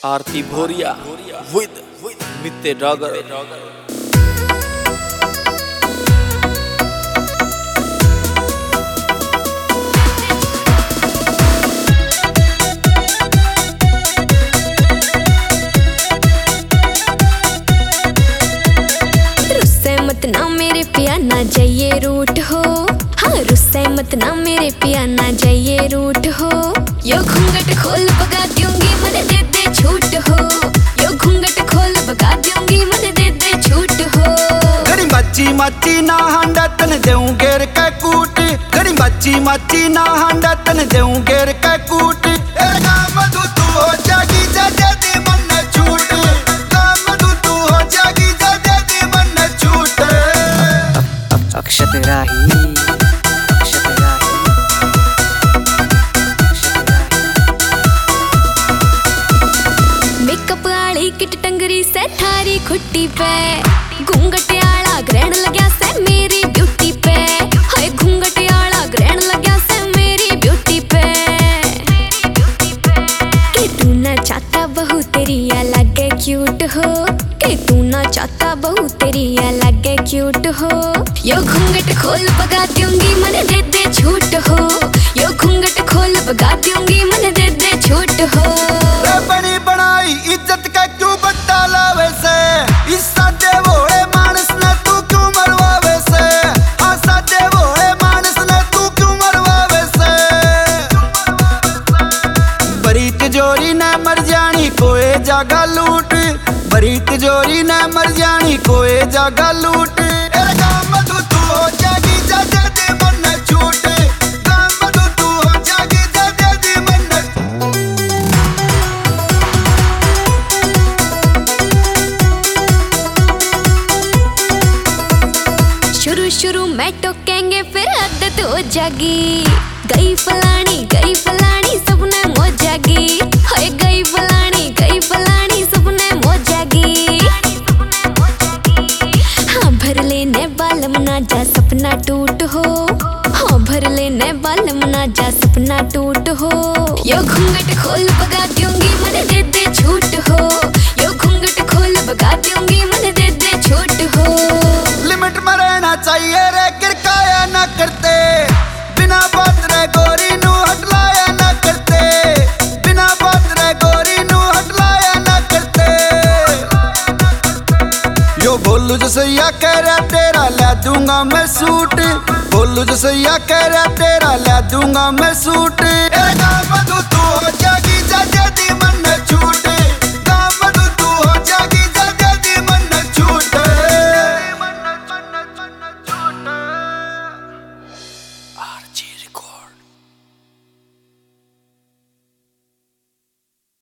आरती भोरिया with नित्य डागर। मत ना मेरे पिया ना जाइए रूठ हो, हाँ रुस्से मत ना मेरे पिया ना जाइए रूठ हो। यो घूंघट खोल भगा दूंगी मन दे दे छूट हो, यो घूंघट खोल भगा दूंगी मन दे दे छूट हो। गड़ी मच्छी मच्छी ना हांडा तन देऊं घेर के कूट, गड़ी मच्छी मच्छी ना हांडा तन देऊं घेर के कूट। मधु तू हो जागी जा दे दी मन छूट, मधु तू हो जागी जा दे दी मन छूट। अक्षत राही मेकअप आली किट टंगरी से थारी खुट्टी पे, घूंघट आला ग्रहण लग्या से मेरी ब्यूटी पे, हाय घूंघट आला ग्रहण लग्या से मेरी ब्यूटी पे। कि तू ना चाहता बहू तेरी लगे क्यूट हो, कि तू ना चाहता बहू तेरी लगे क्यूट हो। यो घूंघट खोल भगा दूंगी मन दे दे छूट हो, यो घूंघट खोल भगा दूंगी मन दे दे छूट हो। बनी बनाई इज्जत का क्यों बट्टा लावे से, इस सादे भोले मानस ने तू क्यों मरवावे से, हाँ सादे भोले मानस ने तू क्यों मरवावे से। बड़ी तिजोरी ने मर जानी कोई जगह लूट, बड़ी तिजोरी ने मर जानी कोई जगह लूट। मधु तू हो जागी जा दे दी मन छूट, मधु तू हो जागी जा दे दी मन। शुरू शुरू में टोकेंगे फिर आदत हो जागी, गई फलानी सबने मौजागी, हाय गई फलानी सबने मौजागी। हाँ भर लेने बालम ना जा सपना टूट हो, हाँ भर लेने बालम ना जा सपना टूट हो। यो घूंघट खोल भगा दूंगी मन दे दे छूट हो, यो घूंघट खोल भगा दूंगी मन दे दे छूट हो। लिमिट में रहना चाहिए रे गिरकाया ना करते, बिना बात रे गोरी नू हटलाया ना करते, बिना बात रे गोरी नू हटलाया ना करते। यो बोलू जो सैया कह रहा तेरा ले दूंगा मैं सूट, बोलू जो सैया कह रहा तेरा ले दूंगा मैं सूट। मधु तू हो